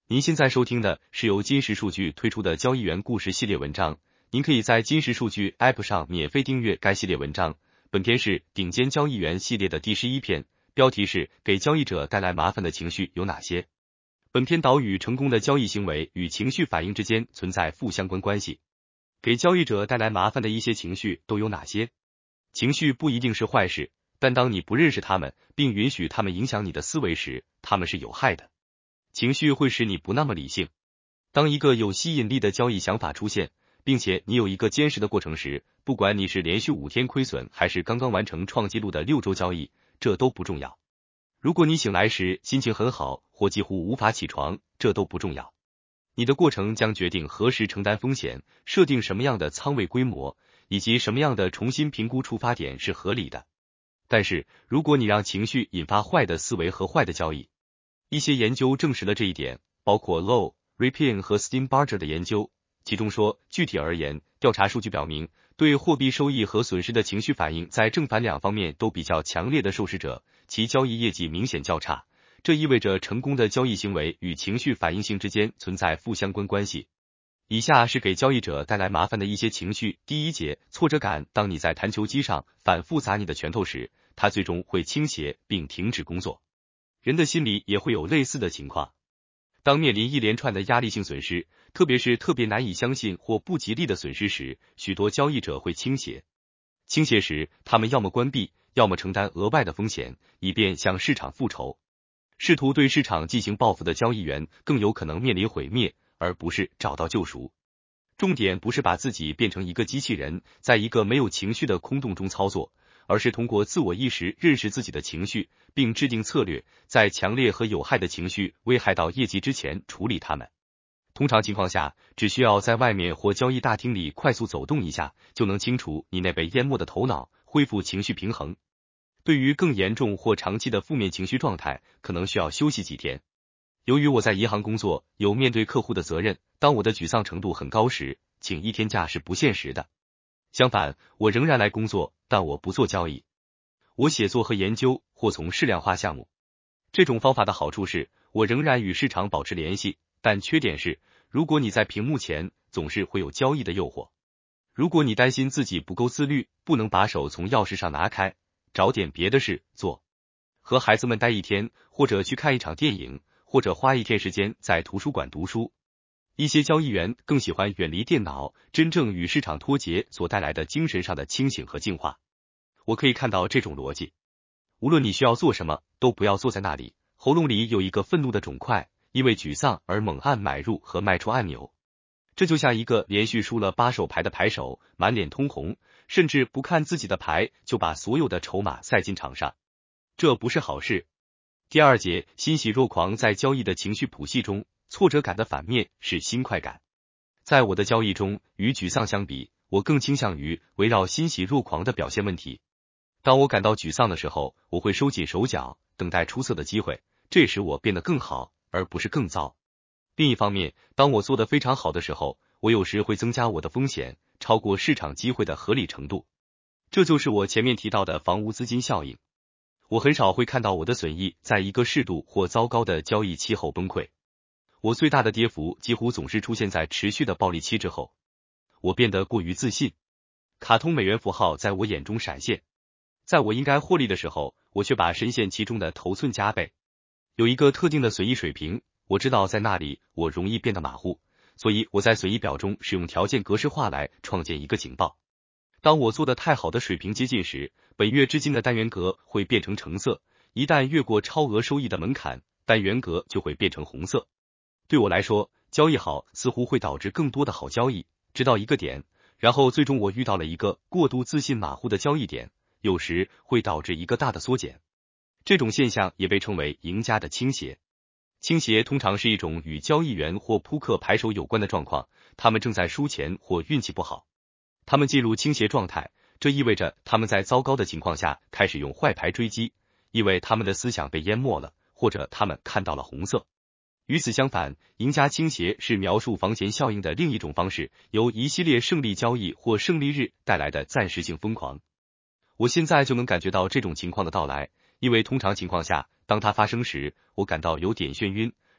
您现在收听的是由金石数据推出的交易员故事系列文章，您可以在金石数据 App 上免费订阅该系列文章。本篇是顶尖交易员系列的第11篇，标题是给交易者带来麻烦的情绪有哪些？本篇导语成功的交易行为与情绪反应之间存在负相关关系。给交易者带来麻烦的一些情绪都有哪些？情绪不一定是坏事，但当你不认识他们，并允许他们影响你的思维时，他们是有害的。情绪会使你不那么理性。当一个有吸引力的交易想法出现，并且你有一个坚实的过程时，不管你是连续5天亏损，还是刚刚完成创纪录的6周交易，这都不重要。如果你醒来时心情很好，或几乎无法起床，这都不重要。你的过程将决定何时承担风险，设定什么样的仓位规模，以及什么样的重新评估出发点是合理的。但是，如果你让情绪引发坏的思维和坏的交易，一些研究证实了这一点，包括 Low、Ripien 和 Steenbarger 的研究，其中说，具体而言，调查数据表明，对货币收益和损失的情绪反应在正反两方面都比较强烈的受试者，其交易业绩明显较差。这意味着成功的交易行为与情绪反应性之间存在负相关关系。以下是给交易者带来麻烦的一些情绪。第一节，挫折感。当你在弹球机上反复砸你的拳头时，它最终会倾斜并停止工作。人的心里也会有类似的情况。当面临一连串的压力性损失，特别是特别难以相信或不吉利的损失时，许多交易者会倾斜。倾斜时，他们要么关闭，要么承担额外的风险，以便向市场复仇。试图对市场进行报复的交易员更有可能面临毁灭，而不是找到救赎。重点不是把自己变成一个机器人，在一个没有情绪的空洞中操作，而是通过自我意识认识自己的情绪，并制定策略，在强烈和有害的情绪危害到业绩之前处理它们。通常情况下，只需要在外面或交易大厅里快速走动一下，就能清除你那被淹没的头脑，恢复情绪平衡。对于更严重或长期的负面情绪状态，可能需要休息几天。由于我在银行工作，有面对客户的责任，当我的沮丧程度很高时，请1天假是不现实的。相反，我仍然来工作，但我不做交易。我写作和研究，或从事量化项目。这种方法的好处是，我仍然与市场保持联系，但缺点是，如果你在屏幕前，总是会有交易的诱惑。如果你担心自己不够自律，不能把手从钥匙上拿开，找点别的事做。和孩子们待1天，或者去看一场电影，或者花1天时间在图书馆读书。一些交易员更喜欢远离电脑，真正与市场脱节所带来的精神上的清醒和净化。我可以看到这种逻辑。无论你需要做什么，都不要坐在那里，喉咙里有一个愤怒的肿块，因为沮丧而猛按买入和卖出按钮。这就像一个连续输了8手牌的牌手，满脸通红，甚至不看自己的牌就把所有的筹码塞进场上。这不是好事。第2节，欣喜若狂。在交易的情绪谱系中，挫折感的反面是新快感。在我的交易中，与沮丧相比，我更倾向于围绕欣喜若狂的表现问题。当我感到沮丧的时候，我会收紧手脚，等待出色的机会，这使我变得更好，而不是更糟。另一方面，当我做得非常好的时候，我有时会增加我的风险，超过市场机会的合理程度。这就是我前面提到的房屋资金效应。我很少会看到我的损益在一个适度或糟糕的交易期后崩溃。我最大的跌幅几乎总是出现在持续的暴利期之后。我变得过于自信。卡通美元符号在我眼中闪现。在我应该获利的时候，我却把深陷其中的头寸加倍。有一个特定的损益水平，我知道在那里我容易变得马虎，所以我在损益表中使用条件格式化来创建一个警报。当我做的太好的水平接近时，本月至今的单元格会变成橙色，一旦越过超额收益的门槛，单元格就会变成红色。对我来说，交易好似乎会导致更多的好交易，直到一个点，然后最终我遇到了一个过度自信马虎的交易点，有时会导致一个大的缩减。这种现象也被称为赢家的倾斜。倾斜通常是一种与交易员或扑克牌手有关的状况，他们正在输钱或运气不好。他们进入倾斜状态，这意味着他们在糟糕的情况下开始用坏牌追击，因为他们的思想被淹没了，或者他们看到了红色。与此相反，赢家倾斜是描述房前效应的另一种方式，由一系列胜利交易或胜利日带来的暂时性疯狂。我现在就能感觉到这种情况的到来，因为通常情况下，当它发生时，我感到有点眩晕，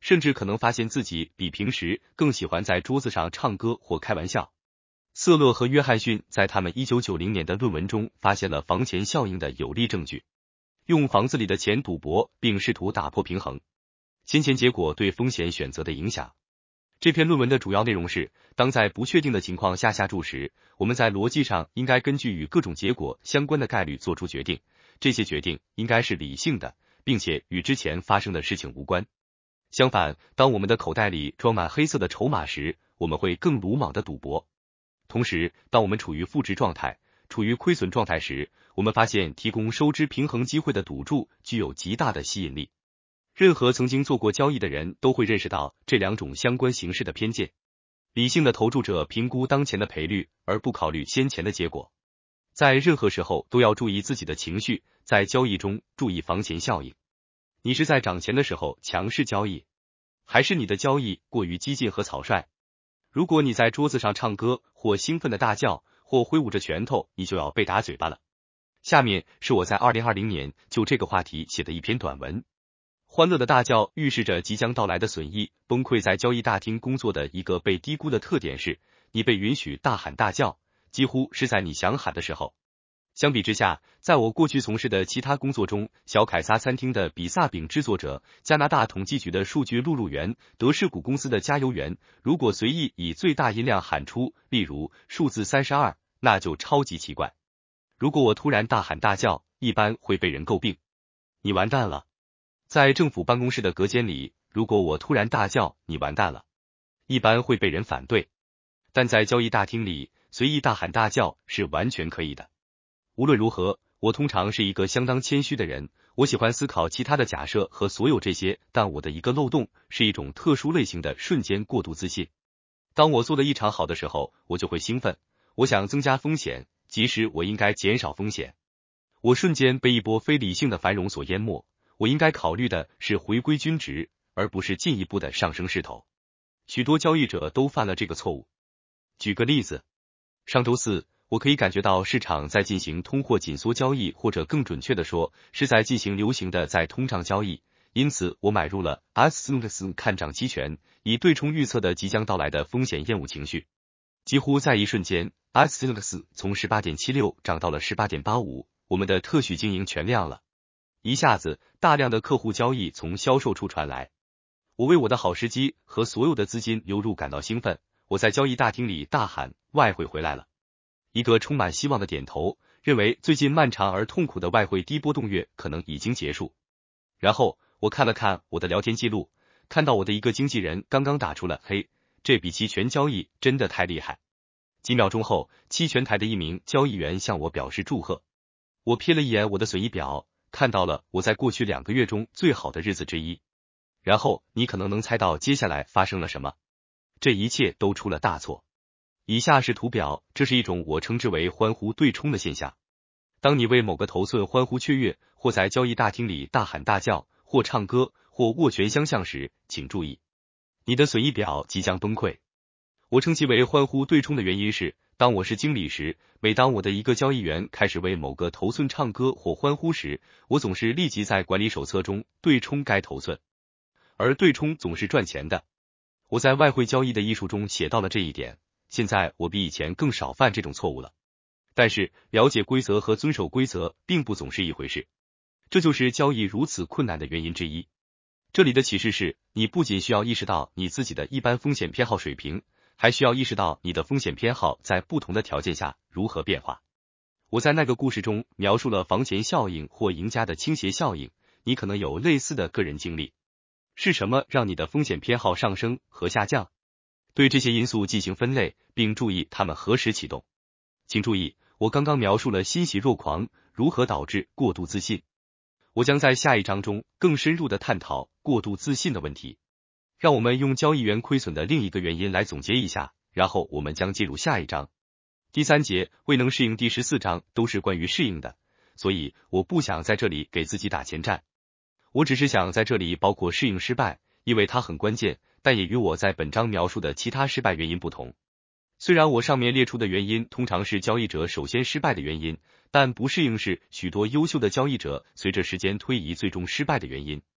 甚至可能发现自己比平时更喜欢在桌子上唱歌或开玩笑。瑟勒和约翰逊在他们1990年的论文中发现了房钱效应的有力证据，用房子里的钱赌博，并试图打破平衡先前结果对风险选择的影响。这篇论文的主要内容是，当在不确定的情况下下注时，我们在逻辑上应该根据与各种结果相关的概率做出决定，这些决定应该是理性的，并且与之前发生的事情无关。相反，当我们的口袋里装满黑色的筹码时，我们会更鲁莽的赌博。同时，当我们处于负值状态、处于亏损状态时，我们发现提供收支平衡机会的赌注具有极大的吸引力。任何曾经做过交易的人都会认识到这两种相关形式的偏见。理性的投注者评估当前的赔率，而不考虑先前的结果。在任何时候都要注意自己的情绪，在交易中注意房钱效应。你是在涨钱的时候强势交易，还是你的交易过于激进和草率？如果你在桌子上唱歌，或兴奋的大叫，或挥舞着拳头，你就要被打嘴巴了。下面是我在2020年就这个话题写的一篇短文。欢乐的大叫预示着即将到来的损益。崩溃在交易大厅工作的一个被低估的特点是，你被允许大喊大叫，几乎是在你想喊的时候。相比之下，在我过去从事的其他工作中，小凯撒餐厅的比萨饼制作者、加拿大统计局的数据录入员、德士古公司的加油员，如果随意以最大音量喊出，例如数字32，那就超级奇怪。如果我突然大喊大叫，一般会被人诟病。你完蛋了。在政府办公室的隔间里，如果我突然大叫，你完蛋了，一般会被人反对。但在交易大厅里，随意大喊大叫是完全可以的。无论如何，我通常是一个相当谦虚的人，我喜欢思考其他的假设和所有这些，但我的一个漏洞是一种特殊类型的瞬间过度自信。当我做得异常好的时候，我就会兴奋，我想增加风险，即使我应该减少风险。我瞬间被一波非理性的繁荣所淹没。我应该考虑的是回归均值，而不是进一步的上升势头。许多交易者都犯了这个错误。举个例子，上周四，我可以感觉到市场在进行通货紧缩交易，或者更准确的说，是在进行流行的再通胀交易，因此我买入了 SNX 看涨期权，以对冲预测的即将到来的风险厌恶情绪。几乎在一瞬间 ，SNX 从 18.76 涨到了 18.85， 我们的特许经营全亮了。一下子，大量的客户交易从销售处传来，我为我的好时机和所有的资金流入感到兴奋。我在交易大厅里大喊：“外汇回来了！”一个充满希望的点头，认为最近漫长而痛苦的外汇低波动月可能已经结束。然后我看了看我的聊天记录，看到我的一个经纪人刚刚打出了嘿，这笔期权交易真的太厉害。几秒钟后，期权台的一名交易员向我表示祝贺。我瞥了一眼我的损益表，看到了我在过去2个月中最好的日子之一。然后你可能能猜到接下来发生了什么。这一切都出了大错。以下是图表，这是一种我称之为欢呼对冲的现象。当你为某个头寸欢呼雀跃，或在交易大厅里大喊大叫，或唱歌，或握拳相向时，请注意，你的损益表即将崩溃。我称其为欢呼对冲的原因是，当我是经理时，每当我的一个交易员开始为某个头寸唱歌或欢呼时，我总是立即在管理手册中对冲该头寸。而对冲总是赚钱的。我在外汇交易的艺术中写到了这一点，现在我比以前更少犯这种错误了。但是，了解规则和遵守规则并不总是一回事，这就是交易如此困难的原因之一。这里的启示是，你不仅需要意识到你自己的一般风险偏好水平，还需要意识到你的风险偏好在不同的条件下如何变化。我在那个故事中描述了房钱效应或赢家的倾斜效应，你可能有类似的个人经历。是什么让你的风险偏好上升和下降？对这些因素进行分类，并注意它们何时启动。请注意，我刚刚描述了欣喜若狂如何导致过度自信。我将在下一章中更深入地探讨过度自信的问题。让我们用交易员亏损的另一个原因来总结一下，然后我们将进入下一章。第3节未能适应，第14章都是关于适应的，所以我不想在这里给自己打前站。我只是想在这里包括适应失败，因为它很关键，但也与我在本章描述的其他失败原因不同。虽然我上面列出的原因通常是交易者首先失败的原因，但不适应是许多优秀的交易者随着时间推移最终失败的原因。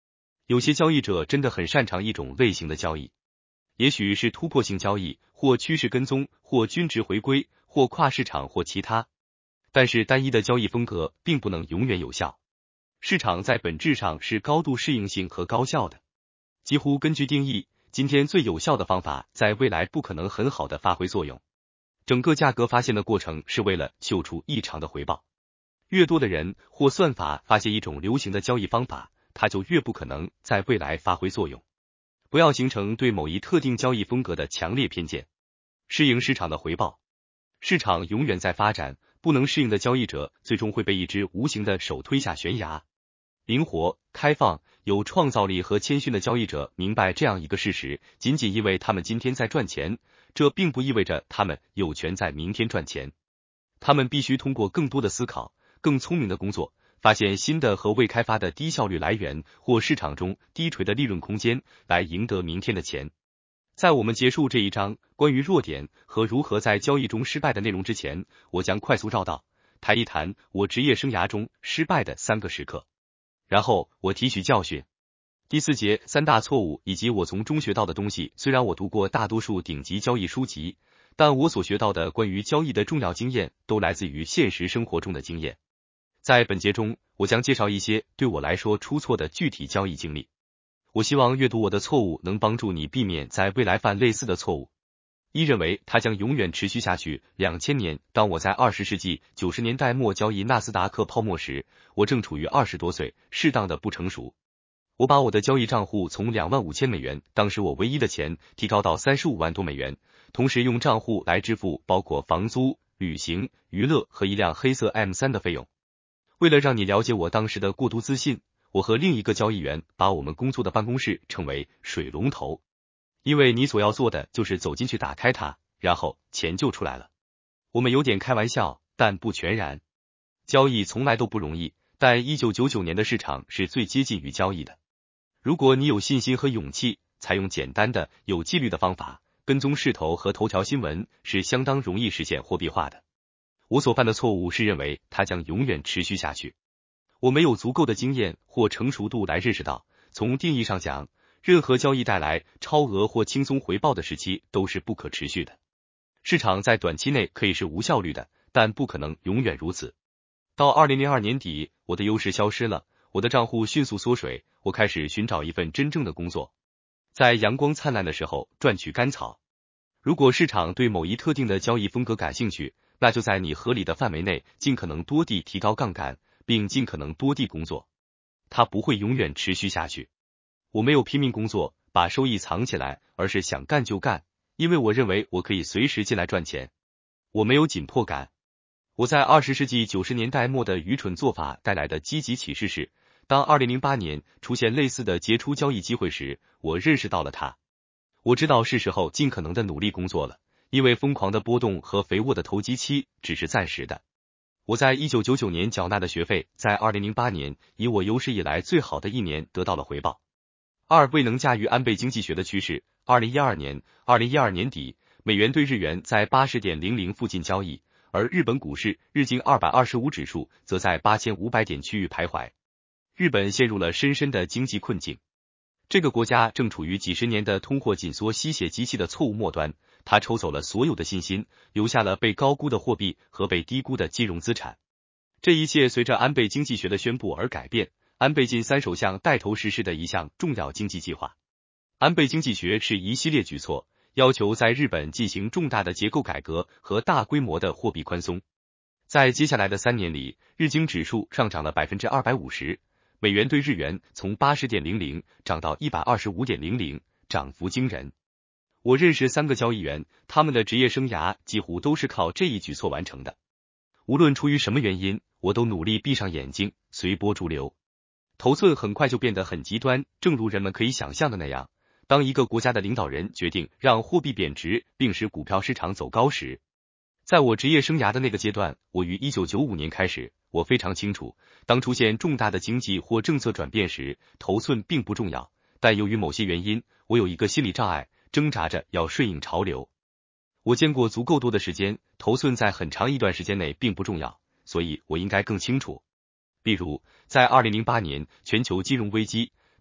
有些交易者真的很擅长一种类型的交易，也许是突破性交易，或趋势跟踪，或均值回归，或跨市场，或其他。但是单一的交易风格并不能永远有效。市场在本质上是高度适应性和高效的，几乎根据定义，今天最有效的方法在未来不可能很好的发挥作用。整个价格发现的过程是为了嗅出异常的回报。越多的人或算法发现一种流行的交易方法，它就越不可能在未来发挥作用。不要形成对某一特定交易风格的强烈偏见。适应市场的回报。市场永远在发展，不能适应的交易者最终会被一只无形的手推下悬崖。灵活、开放、有创造力和谦逊的交易者明白这样一个事实，仅仅因为他们今天在赚钱，这并不意味着他们有权在明天赚钱。他们必须通过更多的思考、更聪明的工作，发现新的和未开发的低效率来源或市场中低垂的利润空间，来赢得明天的钱。在我们结束这一章关于弱点和如何在交易中失败的内容之前，我将快速绕道，谈一谈我职业生涯中失败的3个时刻。然后我提取教训。第4节3大错误以及我从中学到的东西。虽然我读过大多数顶级交易书籍，但我所学到的关于交易的重要经验都来自于现实生活中的经验。在本节中，我将介绍一些对我来说出错的具体交易经历。我希望阅读我的错误能帮助你避免在未来犯类似的错误。认为它将永远持续下去。2000年，当我在20世纪90年代末交易纳斯达克泡沫时，我正处于20多岁，适当的不成熟。我把我的交易账户从25000美元，当时我唯一的钱，提高到35万多美元，同时用账户来支付包括房租、旅行、娱乐和一辆黑色 M3 的费用。为了让你了解我当时的过度自信，我和另一个交易员把我们工作的办公室称为水龙头。因为你所要做的就是走进去打开它，然后钱就出来了。我们有点开玩笑，但不全然。交易从来都不容易，但1999年的市场是最接近于交易的。如果你有信心和勇气，采用简单的、有纪律的方法，跟踪势头和头条新闻，是相当容易实现货币化的。我所犯的错误是认为它将永远持续下去。我没有足够的经验或成熟度来认识到，从定义上讲，任何交易带来超额或轻松回报的时期都是不可持续的。市场在短期内可以是无效率的，但不可能永远如此。到2002年底，我的优势消失了，我的账户迅速缩水，我开始寻找一份真正的工作，在阳光灿烂的时候赚取甘草。如果市场对某一特定的交易风格感兴趣，那就在你合理的范围内尽可能多地提高杠杆，并尽可能多地工作。它不会永远持续下去。我没有拼命工作，把收益藏起来，而是想干就干，因为我认为我可以随时进来赚钱。我没有紧迫感。我在20世纪90年代末的愚蠢做法带来的积极启示是，当2008年出现类似的杰出交易机会时，我认识到了它。我知道是时候尽可能的努力工作了，因为疯狂的波动和肥沃的投机期只是暂时的。我在1999年缴纳的学费，在2008年以我有史以来最好的一年得到了回报。未能驾驭安倍经济学的趋势。2012年底，美元对日元在 80.00 附近交易，而日本股市日经225指数则在8500点区域徘徊。日本陷入了深深的经济困境。这个国家正处于几十年的通货紧缩吸血机器的错误末端，它抽走了所有的信心，留下了被高估的货币和被低估的金融资产。这一切随着安倍经济学的宣布而改变。安倍晋三首相带头实施的一项重要经济计划。安倍经济学是一系列举措，要求在日本进行重大的结构改革和大规模的货币宽松。在接下来的3年里，日经指数上涨了 250%， 美元对日元从 80.00 涨到 125.00， 涨幅惊人。我认识3个交易员，他们的职业生涯几乎都是靠这一举措完成的。无论出于什么原因，我都努力闭上眼睛，随波逐流。头寸很快就变得很极端，正如人们可以想象的那样，当一个国家的领导人决定让货币贬值并使股票市场走高时。在我职业生涯的那个阶段，我于1995年开始，我非常清楚，当出现重大的经济或政策转变时，头寸并不重要，但由于某些原因，我有一个心理障碍，挣扎着要顺应潮流。我见过足够多的时间，头寸在很长一段时间内并不重要，所以我应该更清楚。例如，在2008年全球金融危机，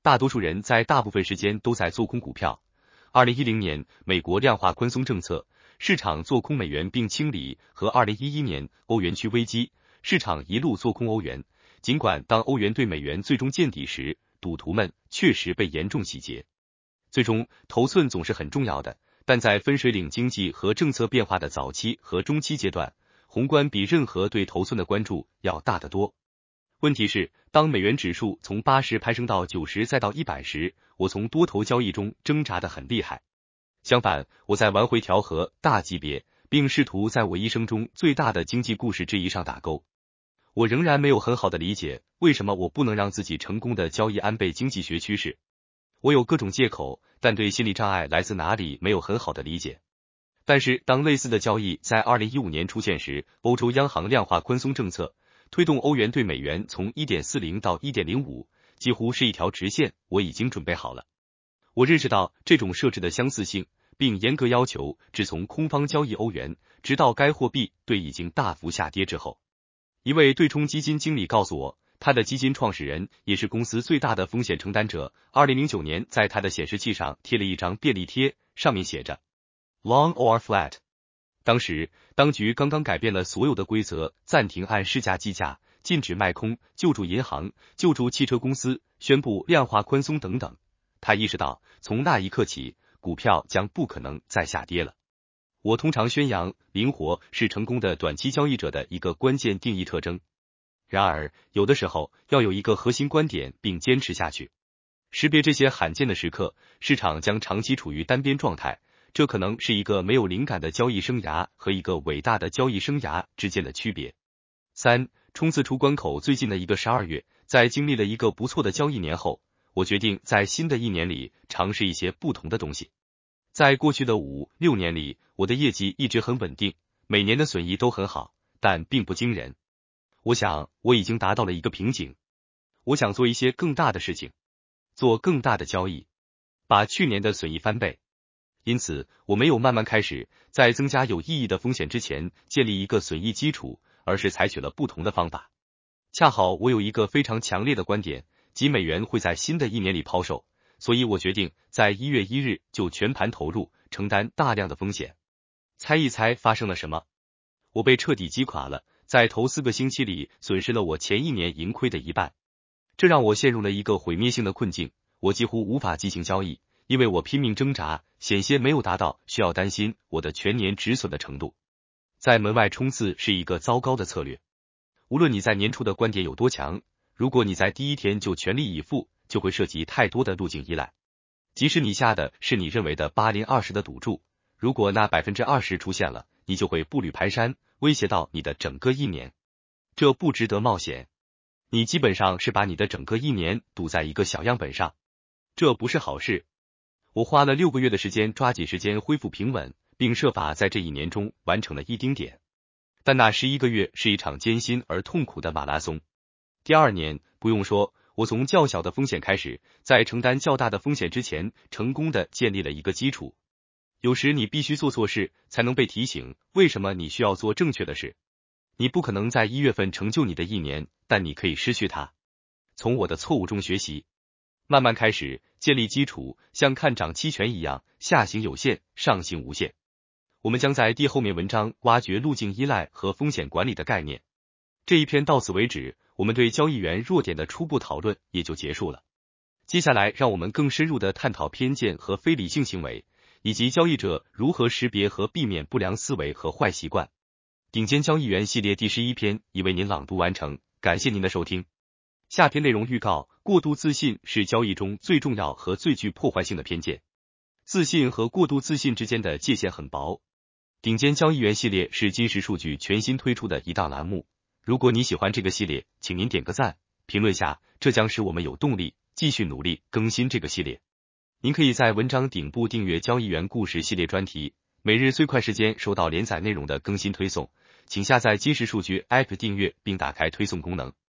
大多数人在大部分时间都在做空股票。2010年美国量化宽松政策，市场做空美元并清理，和2011年欧元区危机，市场一路做空欧元。尽管当欧元对美元最终见底时，赌徒们确实被严重洗劫。最终头寸总是很重要的，但在分水岭经济和政策变化的早期和中期阶段，宏观比任何对头寸的关注要大得多。问题是，当美元指数从80攀升到90再到100时，我从多头交易中挣扎得很厉害。相反，我在玩回调和、大级别，并试图在我一生中最大的经济故事之一上打勾。我仍然没有很好的理解，为什么我不能让自己成功的交易安倍经济学趋势。我有各种借口，但对心理障碍来自哪里没有很好的理解。但是当类似的交易在2015年出现时，欧洲央行量化宽松政策推动欧元对美元从 1.40 到 1.05， 几乎是一条直线，我已经准备好了。我认识到这种设置的相似性，并严格要求只从空方交易欧元，直到该货币对已经大幅下跌之后。一位对冲基金经理告诉我，他的基金创始人也是公司最大的风险承担者，2009年在他的显示器上贴了一张便利贴，上面写着 Long or Flat。当时当局刚刚改变了所有的规则，暂停按市价计价，禁止卖空，救助银行，救助汽车公司，宣布量化宽松等等。他意识到，从那一刻起，股票将不可能再下跌了。我通常宣扬，灵活是成功的短期交易者的一个关键定义特征。然而，有的时候要有一个核心观点并坚持下去。识别这些罕见的时刻，市场将长期处于单边状态。这可能是一个没有灵感的交易生涯和一个伟大的交易生涯之间的区别。3. 冲刺出关口。最近的一个12月，在经历了一个不错的交易年后，我决定在新的一年里尝试一些不同的东西。在过去的5、6年里，我的业绩一直很稳定，每年的损益都很好，但并不惊人。我想，我已经达到了一个瓶颈。我想做一些更大的事情，做更大的交易，把去年的损益翻倍。因此，我没有慢慢开始，在增加有意义的风险之前建立一个损益基础，而是采取了不同的方法。恰好我有一个非常强烈的观点，即美元会在新的一年里抛售，所以我决定在1月1日就全盘投入，承担大量的风险。猜一猜发生了什么？我被彻底击垮了，在头4个星期里损失了我前一年盈亏的一半。这让我陷入了一个毁灭性的困境，我几乎无法进行交易。因为我拼命挣扎，险些没有达到需要担心我的全年止损的程度。在门外冲刺是一个糟糕的策略。无论你在年初的观点有多强，如果你在第一天就全力以赴，就会涉及太多的路径依赖。即使你下的是你认为的80-20的赌注，如果那 20% 出现了，你就会步履蹒跚，威胁到你的整个一年。这不值得冒险。你基本上是把你的整个一年赌在一个小样本上，这不是好事。我花了6个月的时间，抓紧时间恢复平稳，并设法在这一年中完成了一丁点。但那11个月是一场艰辛而痛苦的马拉松。第2年，不用说，我从较小的风险开始，在承担较大的风险之前，成功的建立了一个基础。有时你必须做错事，才能被提醒为什么你需要做正确的事。你不可能在1月份成就你的一年，但你可以失去它。从我的错误中学习。慢慢开始建立基础，像看涨期权一样，下行有限，上行无限。我们将在后面文章挖掘路径依赖和风险管理的概念。这一篇到此为止，我们对交易员弱点的初步讨论也就结束了。接下来让我们更深入的探讨偏见和非理性行为，以及交易者如何识别和避免不良思维和坏习惯。顶尖交易员系列第11篇已为您朗读完成，感谢您的收听。下篇内容预告：过度自信是交易中最重要和最具破坏性的偏见。自信和过度自信之间的界限很薄。顶尖交易员系列是金石数据全新推出的一档栏目。如果你喜欢这个系列，请您点个赞，评论下，这将使我们有动力继续努力更新这个系列。您可以在文章顶部订阅交易员故事系列专题，每日最快时间收到连载内容的更新推送。请下载金石数据 App 订阅并打开推送功能。